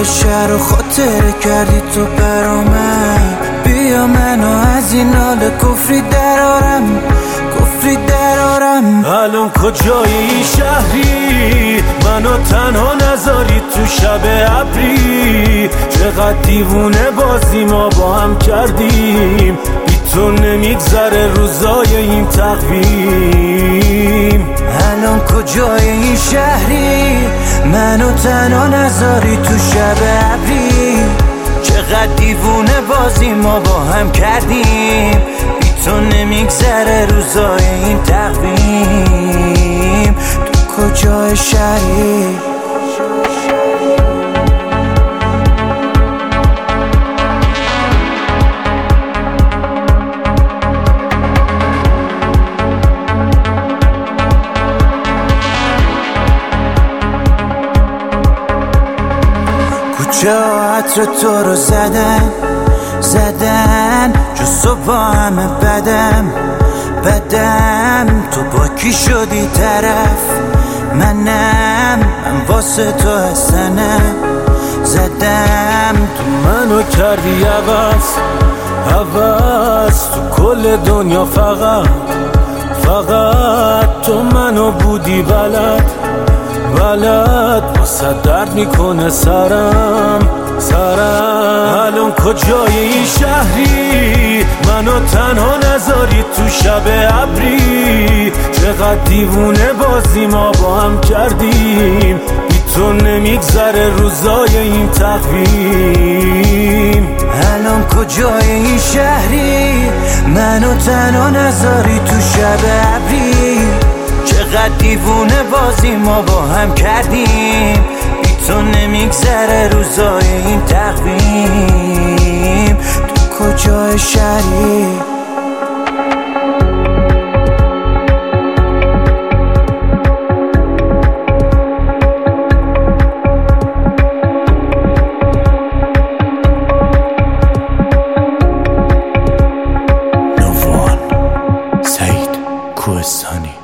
کجای شهر رو خاطره کردی تو برامن؟ بیا منو از این حال کفری درارم، کفری درارم. الان کجای این شهری منو تنها نذاری تو شب ابری؟ چقدر دیوونه بازی ما با هم کردیم، بی تو نمیگذره روزای این تقویم. الان کجای این شهری منو تنها نذاری تو شب ابری؟ چقدر دیوونه بازی ما با هم کردیم، بی تو نمیگذره روزای این تقویم. تو کجای شهری؟ کجا عطر تو رو زدن جز تو با همه بدم تو با کی شدی طرف؟ من واسه تو حسنم زدم. تو منو کردی عوض تو کل دنیا، فقط تو منو بودی بلد واسه درد میکنه سرم. الان کجای این شهری منو تنها نذاری تو شب ابری؟ چقدر دیوونه بازی ما با هم کردیم، بی تو نمیگذره روزای این تقویم. الان کجای این شهری منو تنها نذاری تو شب ابری؟ چقدر دیوونه بازی ما با هم کردیم، بی تو نمیگذره روزای این تقویم. تو کجای شهری؟ سعید کوهستانی.